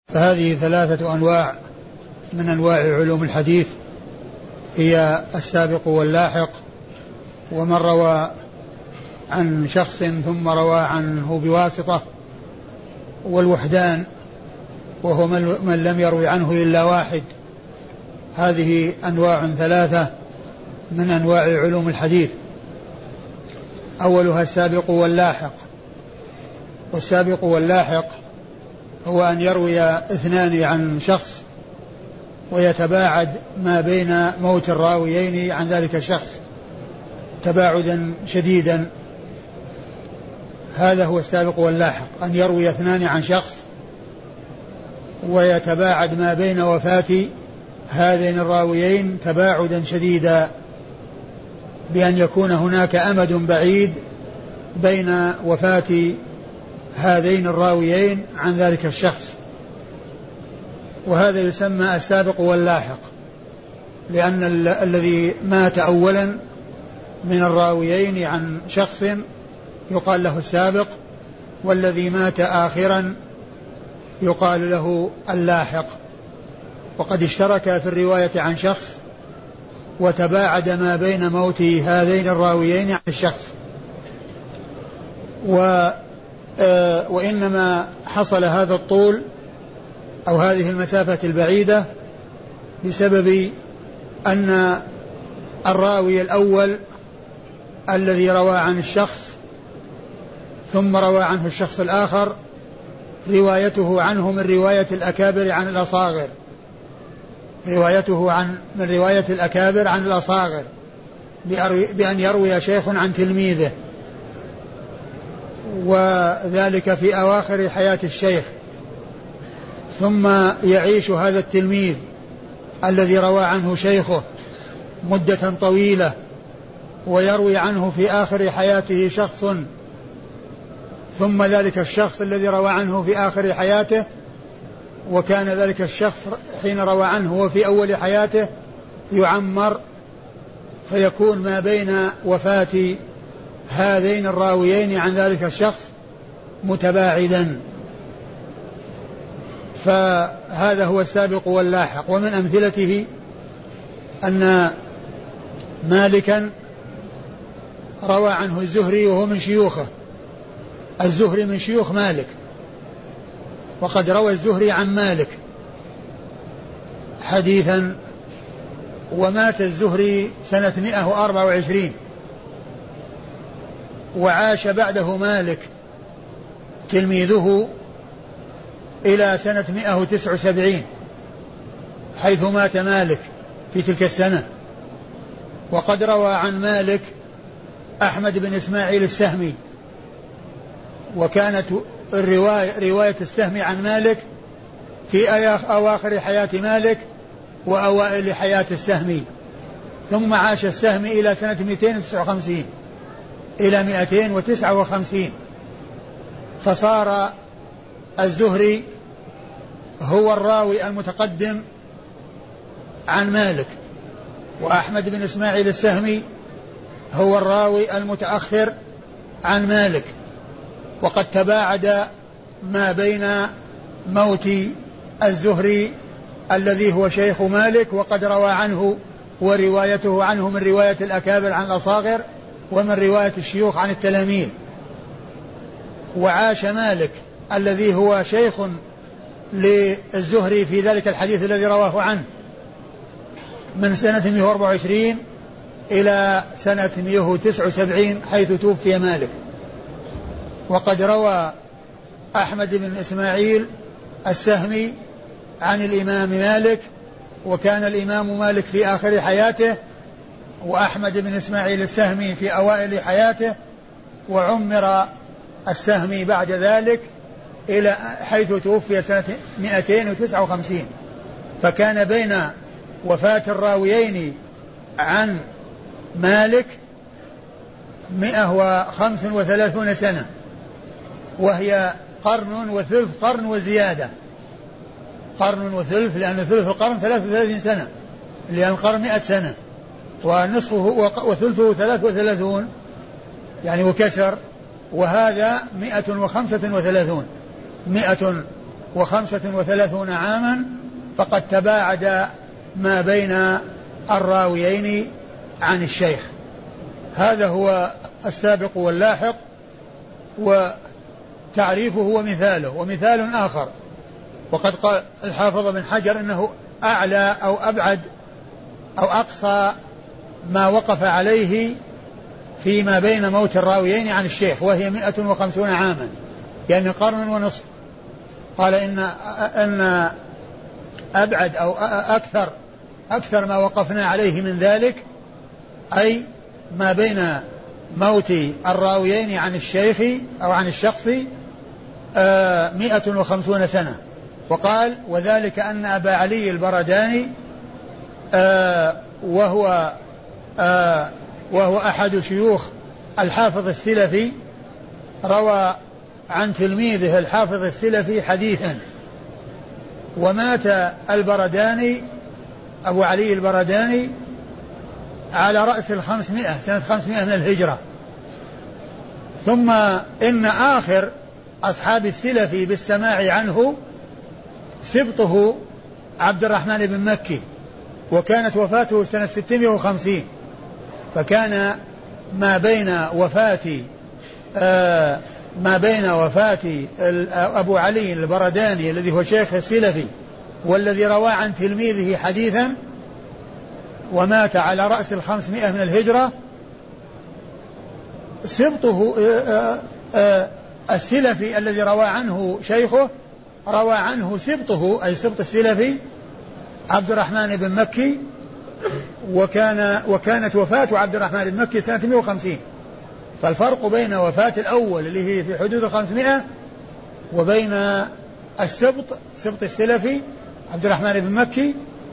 فهذه ثلاثة أنواع من أنواع علوم الحديث، هي السابق واللاحق، ومن روى عن شخص ثم روى عنه بواسطة، والوحدان وهو من لم يروي عنه إلا واحد. هذه أنواع ثلاثة من أنواع علوم الحديث. أولها السابق واللاحق. والسابق واللاحق هو أن يروي اثنان عن شخص ويتباعد ما بين موت الراويين عن ذلك الشخص تباعدا شديدا. هذا هو السابق واللاحق، أن يروي اثنان عن شخص ويتباعد ما بين وفاة هذين الراويين تباعدا شديدا، بأن يكون هناك أمد بعيد بين وفاة هذين الراويين عن ذلك الشخص، وهذا يسمى السابق واللاحق، لأن الذي مات أولا من الراويين عن شخص يقال له السابق، والذي مات آخرا يقال له اللاحق. وقد اشترك في الرواية عن شخص وتباعد ما بين موت هذين الراويين عن الشخص، وإنما حصل هذا الطول أو هذه المسافة البعيدة بسبب أن الراوي الأول الذي روى عن الشخص ثم روى عنه الشخص الآخر روايته عنه من رواية الأكابر عن الأصاغر، روايته من رواية الأكابر عن الأصاغر، بأن يروي شيخ عن تلميذه، وذلك في أواخر حياة الشيخ، ثم يعيش هذا التلميذ الذي روى عنه شيخه مدة طويلة ويروي عنه في آخر حياته شخص، ثم ذلك الشخص الذي روى عنه في آخر حياته، وكان ذلك الشخص حين روى عنه وفي أول حياته يعمر، فيكون ما بين وفاة هذين الراويين عن ذلك الشخص متباعدا. فهذا هو السابق واللاحق. ومن أمثلته أن مالكا روى عنه الزهري وهو من شيوخه، الزهري من شيوخ مالك، وقد روى الزهري عن مالك حديثا، ومات الزهري سنة 124، وعاش بعده مالك تلميذه إلى سنة 179 حيث مات مالك في تلك السنة. وقد روى عن مالك أحمد بن إسماعيل السهمي، وكانت رواية السهمي عن مالك في أواخر حياة مالك وأوائل حياة السهمي، ثم عاش السهمي إلى سنة 259 إلى 259، فصار الزهري هو الراوي المتقدم عن مالك، وأحمد بن إسماعيل السهمي هو الراوي المتأخر عن مالك. وقد تباعد ما بين موت الزهري الذي هو شيخ مالك وقد روى عنه وروايته عنه من رواية الأكابر عن الأصاغر ومن رواية الشيوخ عن التلاميذ. وعاش مالك الذي هو شيخ للزهري في ذلك الحديث الذي رواه عنه من سنة 124 إلى سنة 179 حيث توفي مالك. وقد روى أحمد بن إسماعيل السهمي عن الإمام مالك، وكان الإمام مالك في آخر حياته، وأحمد بن إسماعيل السهمي في أوائل حياته، وعمر السهمي بعد ذلك إلى حيث توفي سنة 259. فكان بين وفاة الراويين عن مالك 135 سنة، وهي قرن وثلث، قرن وزيادة، قرن وثلث، لأن ثلث القرن 33 سنة، لأن القرن 100 سنة، ونصفه وثلثه 33 يعني وكسر، وهذا 135، و35 عاما فقد تباعد ما بين الراويين عن الشيخ. هذا هو السابق واللاحق، وتعريفه ومثاله. ومثال آخر، وقد قال الحافظ بن حجر إنه أعلى أو أبعد أو أقصى ما وقف عليه فيما بين موت الراويين عن الشيخ، وهي 150 عاما، يعني قرن ونصف. قال إن أبعد أو أكثر ما وقفنا عليه من ذلك، أي ما بين موت الراويين عن الشيخ أو عن الشخص 150 سنة. وقال وذلك أن أبا علي البرداني وهو أحد شيوخ الحافظ السلفي روى عن تلميذه الحافظ السلفي حديثا، ومات البرداني أبو علي البرداني على رأس 500 سنة 500 من الهجرة. ثم إن آخر أصحاب السلفي بالسماع عنه سبطه عبد الرحمن بن مكي، وكانت وفاته سنة 650. فكان ما بين وفاة أبو علي البرداني الذي هو شيخ السلفي والذي روى عن تلميذه حديثا ومات على رأس 500 من الهجرة، سبطه السلفي الذي روى عنه شيخه روى عنه سبطه، أي سبط السلفي عبد الرحمن بن مكي، وكانت وفاة عبد الرحمن بن مكي سنة 150. فالفرق بين وفاة الأول اللي هي في حدود 500 وبين سبط السلفي عبد الرحمن بن مكي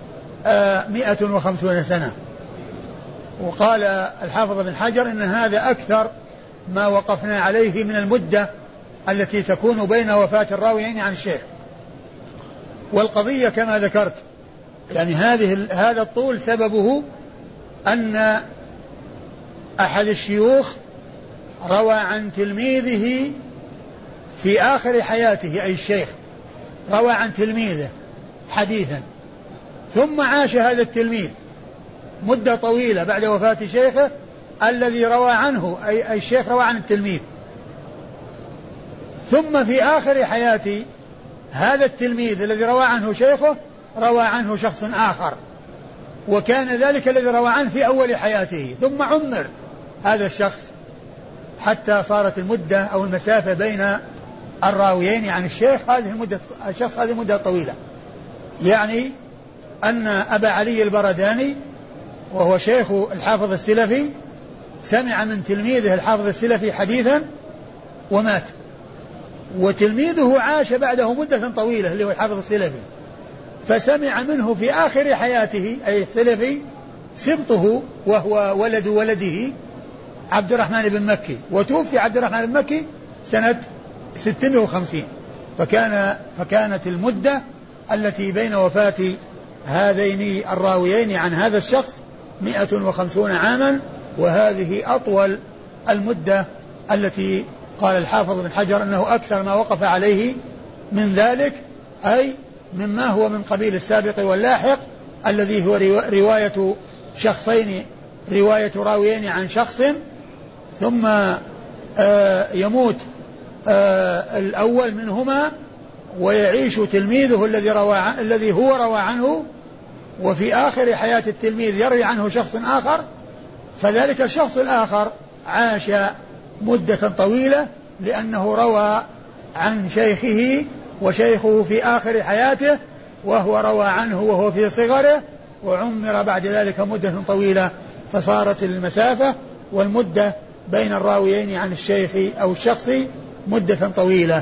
150 سنة. وقال الحافظ بن حجر إن هذا أكثر ما وقفنا عليه من المدة التي تكون بين وفاة الراويين عن الشيخ. والقضية كما ذكرت، يعني هذا الطول سببه أن أحد الشيوخ روى عن تلميذه في آخر حياته، أي الشيخ روى عن تلميذه حديثا، ثم عاش هذا التلميذ مدة طويلة بعد وفاة شيخه الذي روى عنه، أي الشيخ روى عن التلميذ. ثم في آخر حياة هذا التلميذ الذي روى عنه شيخه روى عنه شخص آخر، وكان ذلك الذي روى عنه في أول حياته، ثم عمر هذا الشخص حتى صارت المدة أو المسافة بين الراويين عن الشيخ هذه مدة طويلة. يعني أن أبا علي البرداني وهو شيخ الحافظ السلفي سمع من تلميذه الحافظ السلفي حديثا ومات، وتلميذه عاش بعده مدة طويلة اللي هو الحافظ السلفي، فسمع منه في آخر حياته أي السلفي سبطه وهو ولد ولده عبد الرحمن بن مكي، وتوفي عبد الرحمن بن مكي سنة 650. فكانت المدة التي بين وفاة هذين الراويين عن هذا الشخص 150 عاما، وهذه أطول المدة التي قال الحافظ بن حجر أنه أكثر ما وقف عليه من ذلك، أي مما هو من قبيل السابق واللاحق الذي هو رواية شخصين، رواية راويين عن شخص، ثم يموت الأول منهما ويعيش تلميذه الذي هو روى عنه، وفي آخر حياة التلميذ يروي عنه شخص آخر، فذلك الشخص الآخر عاش مدة طويلة لأنه روى عن شيخه، وشيخه في آخر حياته وهو روى عنه وهو في صغره، وعمر بعد ذلك مدة طويلة، فصارت المسافة والمدة بين الراويين عن الشيخ أو الشخص مدة طويلة.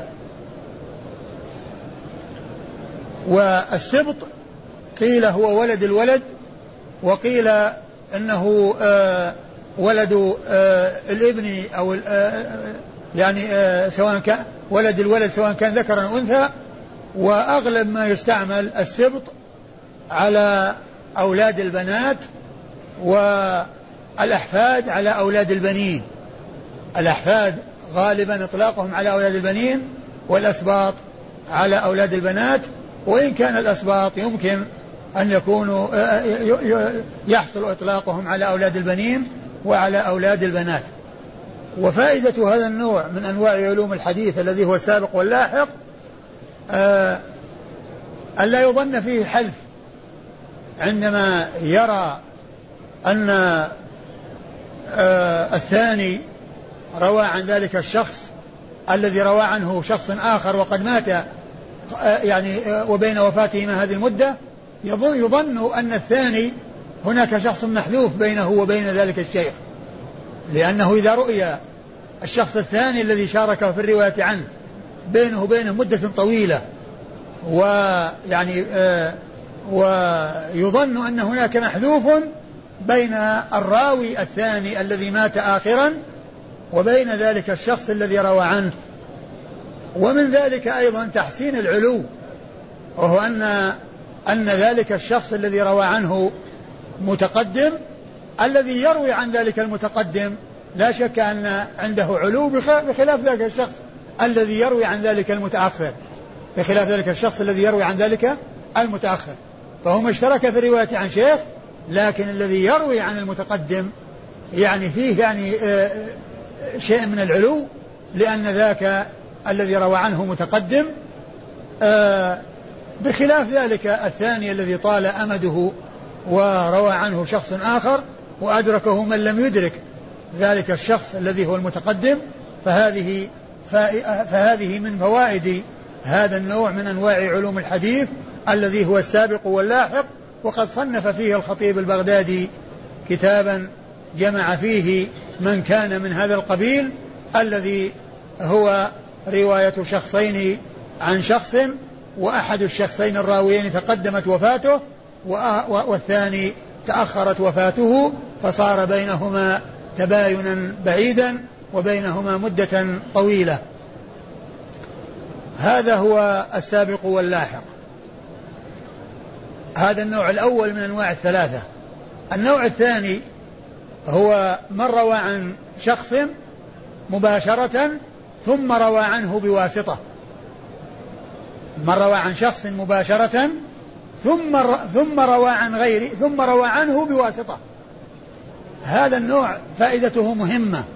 والسبط قيل هو ولد الولد، وقيل إنه ولد الابن أو يعني سواء كان ولد الولد سواء كان ذكرا أو أنثى. وأغلب ما يستعمل السبط على أولاد البنات، والأحفاد على أولاد البنين. الأحفاد غالبا إطلاقهم على أولاد البنين، والأسباط على أولاد البنات، وإن كان الأسباط يمكن أن يكونوا يحصل إطلاقهم على أولاد البنين وعلى أولاد البنات. وفائدة هذا النوع من أنواع علوم الحديث الذي هو السابق واللاحق ألا يظن فيه حذف عندما يرى أن الثاني روى عن ذلك الشخص الذي روى عنه شخص آخر وقد مات يعني وبين وفاتهما هذه المدة، يظن أن الثاني هناك شخص محذوف بينه وبين ذلك الشيخ، لأنه إذا رؤي الشخص الثاني الذي شارك في الرواية عنه بينه وبينه مدة طويلة ويعني ويظن أن هناك محذوف بين الراوي الثاني الذي مات آخرا وبين ذلك الشخص الذي روى عنه. ومن ذلك أيضا تحسين العلو، وهو أن ذلك الشخص الذي روى عنه متقدم الذي يروي عن ذلك المتقدم لا شك أن عنده علو بخلاف ذلك الشخص الذي يروي عن ذلك المتأخر، بخلاف ذلك الشخص الذي يروي عن ذلك المتأخر، فهم اشترك في الرواية عن شيخ، لكن الذي يروي عن المتقدم يعني فيه يعني شيء من العلو، لأن ذاك الذي روى عنه متقدم بخلاف ذلك الثاني الذي طال أمده وروى عنه شخص آخر وأدركه من لم يدرك ذلك الشخص الذي هو المتقدم. فهذه من فوائد هذا النوع من أنواع علوم الحديث الذي هو السابق واللاحق. وقد صنف فيه الخطيب البغدادي كتابا جمع فيه من كان من هذا القبيل الذي هو رواية شخصين عن شخص، وأحد الشخصين الراويين تقدمت وفاته والثاني تأخرت وفاته، فصار بينهما تباينا بعيدا وبينهما مدة طويلة. هذا هو السابق واللاحق. هذا النوع الأول من أنواع الثلاثة. النوع الثاني هو من روى عن شخص مباشرة ثم روى عنه بواسطة، من روى عن شخص مباشرة ثم روى عن غيره ثم روى عنه بواسطة. هذا النوع فائدته مهمة،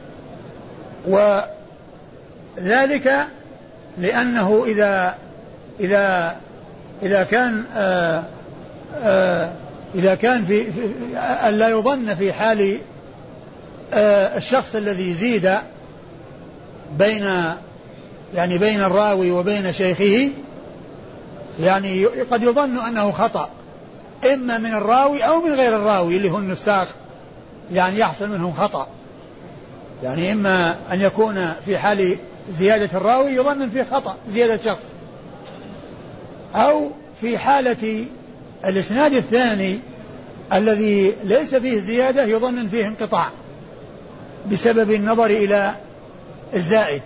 وذلك لأنه إذا كان في ألا يظن في حال الشخص الذي زيد بين الراوي وبين شيخه، يعني قد يظن أنه خطأ إما من الراوي أو من غير الراوي اللي هو النساخ، يعني يحصل منهم خطأ، يعني إما أن يكون في حال زيادة الراوي يظن فيه خطأ زيادة شخص، أو في حالة الإسناد الثاني الذي ليس فيه زيادة يظن فيه انقطاع بسبب النظر إلى الزائد،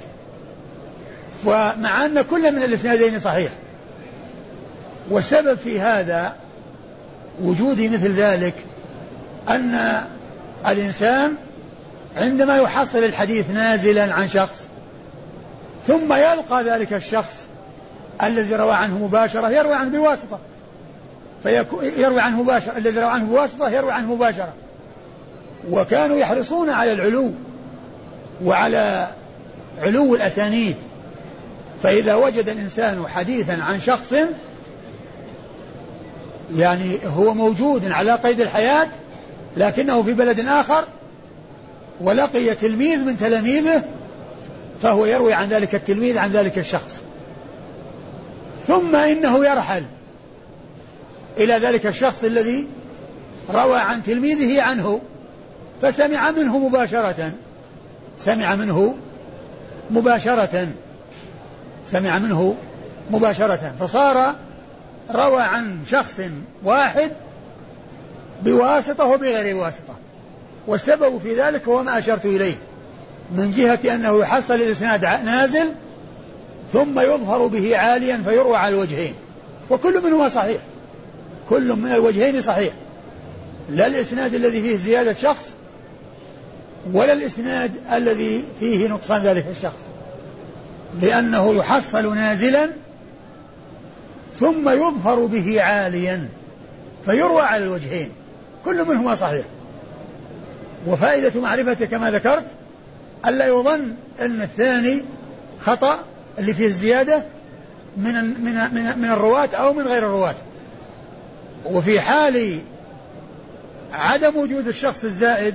ومع أن كل من الإسنادين صحيح. والسبب في هذا وجود مثل ذلك أن الإنسان عندما يحصل الحديث نازلا عن شخص ثم يلقى ذلك الشخص الذي روى عنه مباشرة يروي عنه بواسطة، يروي عنه مباشرة، الذي روى عنه بواسطة يروي عنه مباشرة، وكانوا يحرصون على العلو وعلى علو الأسانيد. فإذا وجد الإنسان حديثا عن شخص يعني هو موجود على قيد الحياة لكنه في بلد آخر ولقي تلميذ من تلاميذه، فهو يروي عن ذلك التلميذ عن ذلك الشخص، ثم إنه يرحل إلى ذلك الشخص الذي روى عن تلميذه عنه فسمع منه مباشرة، سمع منه مباشرة، فصار روى عن شخص واحد بواسطة وبغير واسطة. والسبب في ذلك هو ما أشرت إليه من جهة أنه يحصل الإسناد نازل ثم يظهر به عاليا فيروى على الوجهين، وكل منهما صحيح، كل من الوجهين صحيح، لا الإسناد الذي فيه زيادة شخص ولا الإسناد الذي فيه نقصان ذلك الشخص، لأنه يحصل نازلا ثم يظفر به عاليا فيروى على الوجهين، كل منهما صحيح. وفائدة معرفته كما ذكرت ألا يظن أن الثاني خطأ اللي فيه الزيادة من الرواة أو من غير الرواة. وفي حال عدم وجود الشخص الزائد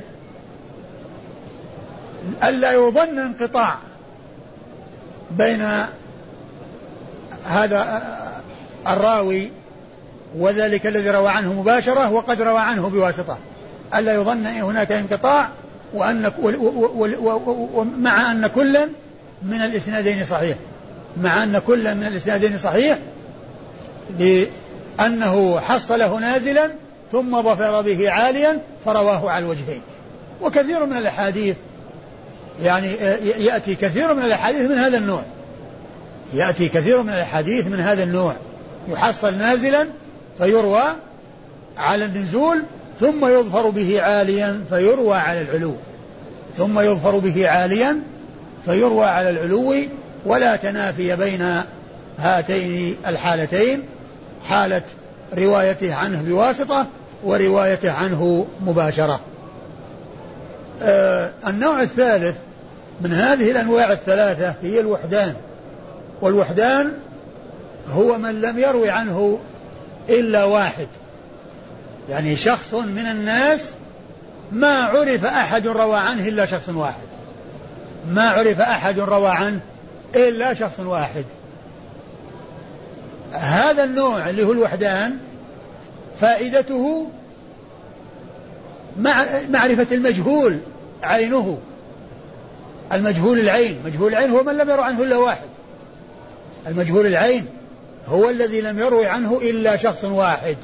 ألا يظن انقطاع بين هذا الراوي وذلك الذي روى عنه مباشرة وقد روى عنه بواسطة، ألا يظن هناك انقطاع ومع أن كلا من الإسنادين صحيح، مع أن كلا من الإسنادين صحيح لأنه حصله نازلا ثم ظفر به عاليا فرواه على الوجهين. وكثير من الأحاديث يعني يأتي كثير من الأحاديث من هذا النوع، يأتي كثير من الأحاديث من هذا النوع، يحصل نازلا فيروى على النزول ثم يظفر به عاليا فيروى على العلو، ثم يظفر به عاليا فيروى على العلو، ولا تنافي بين هاتين الحالتين، حالة روايته عنه بواسطة وروايته عنه مباشرة. النوع الثالث من هذه الأنواع الثلاثة هي الوحدان. والوحدان هو من لم يروي عنه إلا واحد، يعني شخص من الناس ما عرف أحد روى عنه إلا شخص واحد، ما عرف أحد روى عنه إلا شخص واحد. هذا النوع اللي هو الوحدان فائدته معرفة المجهول عينه، المجهول العين، مجهول العين هو من لم يروي عنه إلا واحد، المجهول العين هو الذي لم يروي عنه إلا شخص واحد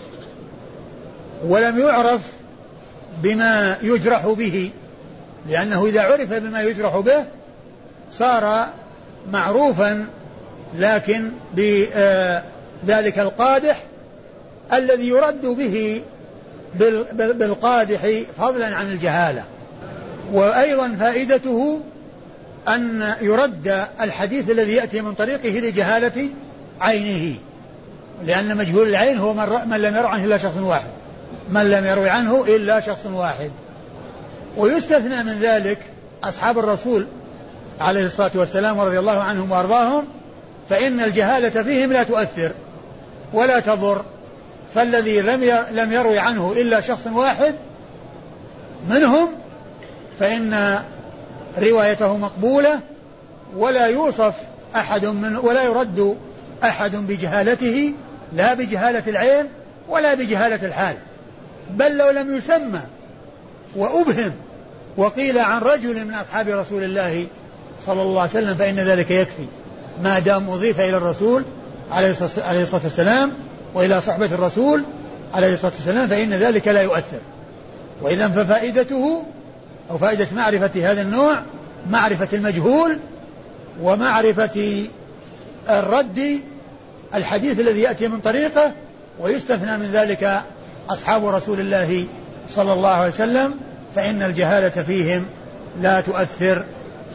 ولم يعرف بما يجرح به، لأنه إذا عرف بما يجرح به صار معروفا، لكن بذلك القادح الذي يرد به بالقادح فضلا عن الجهالة. وأيضا فائدته أن يرد الحديث الذي يأتي من طريقه لجهالة عينه، لأن مجهول العين هو من لم يروي عنه إلا شخص واحد، من لم يروي عنه إلا شخص واحد. ويستثنى من ذلك أصحاب الرسول عليه الصلاة والسلام ورضي الله عنهم وأرضاهم، فإن الجهالة فيهم لا تؤثر ولا تضر، فالذي لم يروي عنه إلا شخص واحد منهم فإن روايته مقبولة ولا يوصف أحد ولا يرد أحد بجهالته، لا بجهالة العين ولا بجهالة الحال، بل لو لم يسمى وأبهم وقيل عن رجل من أصحاب رسول الله صلى الله عليه وسلم فإن ذلك يكفي، ما دام أضيف إلى الرسول عليه الصلاة والسلام وإلى صحبة الرسول عليه الصلاة والسلام فإن ذلك لا يؤثر. وإذا ففائدته أو فائدة معرفة هذا النوع معرفة المجهول ومعرفة الرد الحديث الذي يأتي من طريقه، ويستثنى من ذلك أصحاب رسول الله صلى الله عليه وسلم فإن الجهالة فيهم لا تؤثر.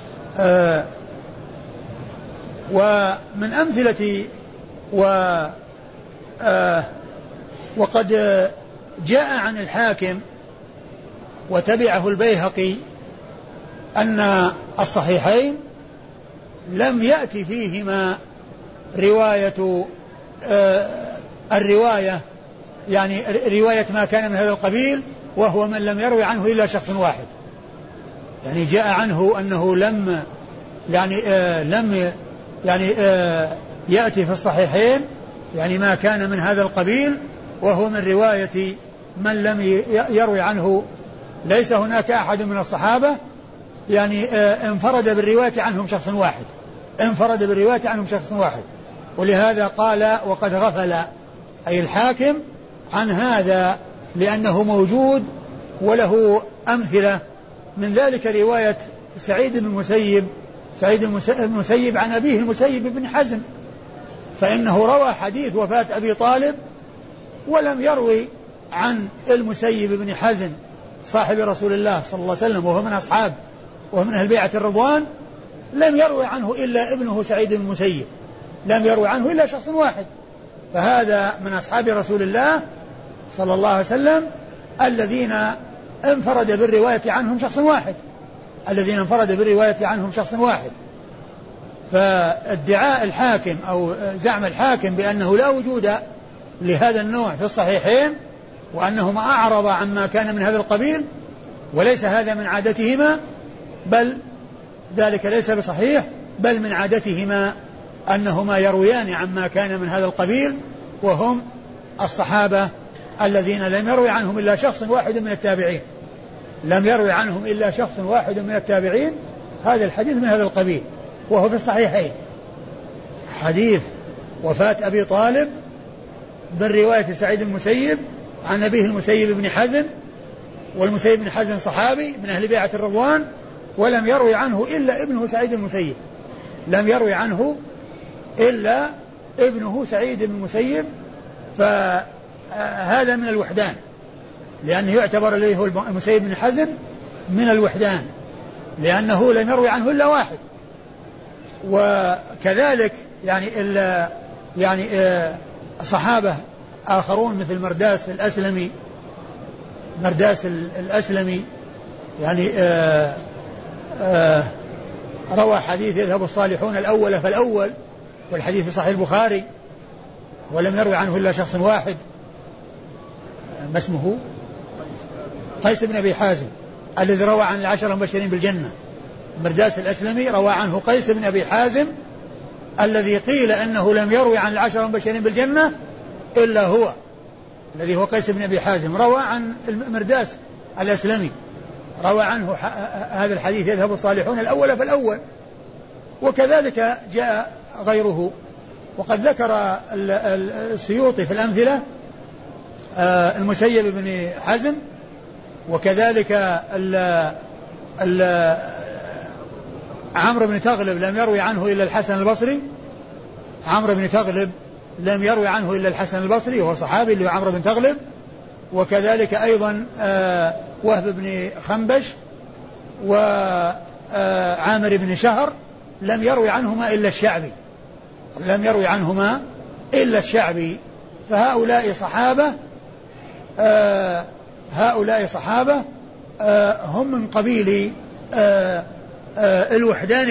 ومن أمثلة وقد جاء عن الحاكم وتبعه البيهقي أن الصحيحين لم يأتي فيهما الرواية يعني رواية ما كان من هذا القبيل، وهو من لم يروي عنه إلا شخص واحد، يعني جاء عنه أنه لم يأتي في الصحيحين يعني ما كان من هذا القبيل، وهو من رواية من لم يروي عنه ليس هناك أحد من الصحابة يعني انفرد بالرواية عنهم شخص واحد، انفرد بالرواية عنهم شخص واحد. ولهذا قال وقد غفل أي الحاكم عن هذا لأنه موجود وله أمثلة، من ذلك رواية سعيد بن المسيب عن أبيه المسيب بن حزم، فإنه روى حديث وفاة أبي طالب ولم يروي عن المسيب بن حزم صاحب رسول الله صلى الله عليه وسلم وهو من أصحاب وهو من أهل بيعة الرضوان، لم يروي عنه إلا ابنه سعيد بن المسيب، لم يروي عنه إلا شخص واحد فهذا من أصحاب رسول الله صلى الله عليه وسلم الذين انفرد بالرواية عنهم شخص واحد. فادعاء الحاكم أو زعم الحاكم بأنه لا وجود لهذا النوع في الصحيحين وأنهما أعرض عما كان من هذا القبيل وليس هذا من عادتهما، بل ذلك ليس بصحيح، بل من عادتهما أنهما يرويان عما كان من هذا القبيل، وهم الصحابة الذين لم يروي عنهم إلا شخص واحد من التابعين. هذا الحديث من هذا القبيل وهو في الصحيحين، حديث وفاة أبي طالب بالرواية سعيد المسيب عن أبيه المسيب بن حزن، والمسيب بن حزن صحابي من أهل بيعة الرضوان، ولم يروي عنه إلا ابنه سعيد المسيب، فهذا من الوحدان، لأنه يعتبر إليه المسيب بن حزن من الوحدان، لأنه لم يروي عنه إلا واحد. وكذلك صحابة آخرون مثل مرداس الأسلمي روى حديث يذهب الصالحون الأول فالأول، والحديث في صحيح البخاري، ولم يروي عنه إلا شخص واحد، ما اسمه؟ قيس بن أبي حازم الذي روى عن العشرة المبشرين بالجنة. مرداس الأسلمي روى عنه قيس بن أبي حازم الذي قيل أنه لم يروي عن العشرة المبشرين بالجنة إلا هو، الذي هو قيس بن أبي حازم. روى عن مرداس الأسلمي، روى عنه هذا الحديث يذهب الصالحون الأول فالأول. وكذلك جاء غيره، وقد ذكر السيوطي في الأمثلة المسيب بن حزم، وكذلك عمرو بن تغلب لم يروي عنه إلا الحسن البصري، وهو صحابي اللي هو عمرو بن تغلب. وكذلك أيضا وهب بن خنبش وعامر بن شهر لم يروي عنهما إلا الشعبي. فهؤلاء صحابة هم من قبيل الوحدان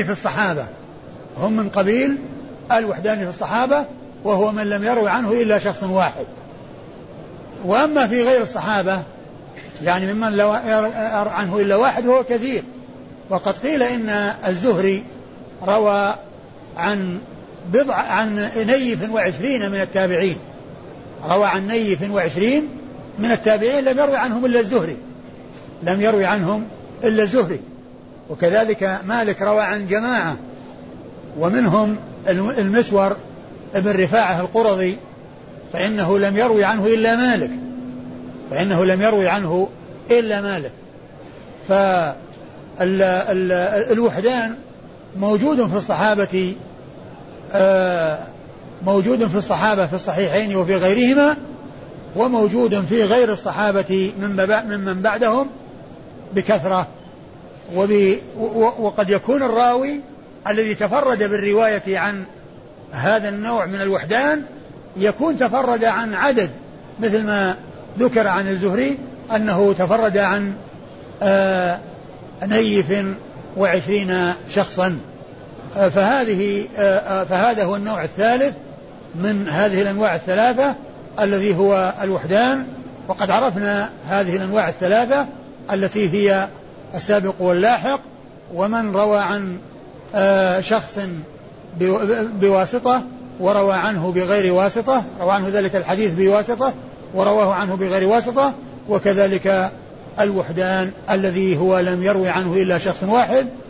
في الصحابة، وهو من لم يروي عنه إلا شخص واحد. وأما في غير الصحابة يعني ممن لا يروي عنه إلا واحد هو كثير. وقد قيل إن الزهري روى عن 20 من التابعين، لم يروي عنهم إلا الزهري. وكذلك مالك روى عن جماعة، ومنهم المسور ابن رفاعة القرظي، فإنه لم يروي عنه إلا مالك. فالوحدان موجود في الصحابة في الصحيحين وفي غيرهما، وموجود في غير الصحابة ممن بعدهم بكثرة. وقد يكون الراوي الذي تفرد بالرواية عن هذا النوع من الوحدان يكون تفرد عن عدد، مثل ما ذكر عن الزهري أنه تفرد عن 20 شخصا. فهذا هو النوع الثالث من هذه الأنواع الثلاثة الذي هو الوحدان. وقد عرفنا هذه الأنواع الثلاثة التي هي السابق واللاحق، ومن روى عن شخص بواسطة وروى عنه بغير واسطة، روى عنه ذلك الحديث بواسطة ورواه عنه بغير واسطة. وكذلك الوحدان الذي هو لم يروي عنه إلا شخص واحد،